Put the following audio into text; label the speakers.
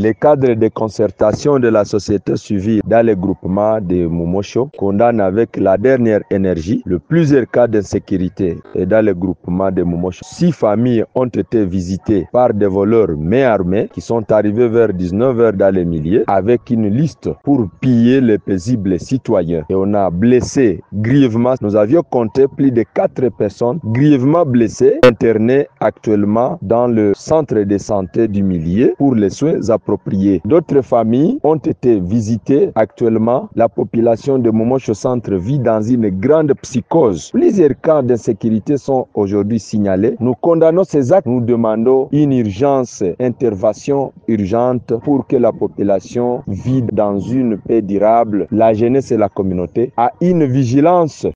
Speaker 1: Les cadres de concertation de la société civile dans le groupement de Momosho condamnent avec la dernière énergie plusieurs cas d'insécurité. Et dans le groupement de Momosho, 6 familles ont été visitées par des voleurs main armés qui sont arrivés vers 19h dans les milliers avec une liste pour piller les paisibles citoyens. Et on a blessé grièvement. Nous avions compté plus de 4 personnes grièvement blessées, internées actuellement dans le centre de santé du Millier pour les soins appropriés. D'autres familles ont été visitées. Actuellement, la population de Momosho Centre vit dans une grande psychose. Plusieurs cas d'insécurité sont aujourd'hui signalés. Nous condamnons ces actes. Nous demandons une intervention urgente pour que la population vive dans une paix durable. La jeunesse et la communauté a une vigilance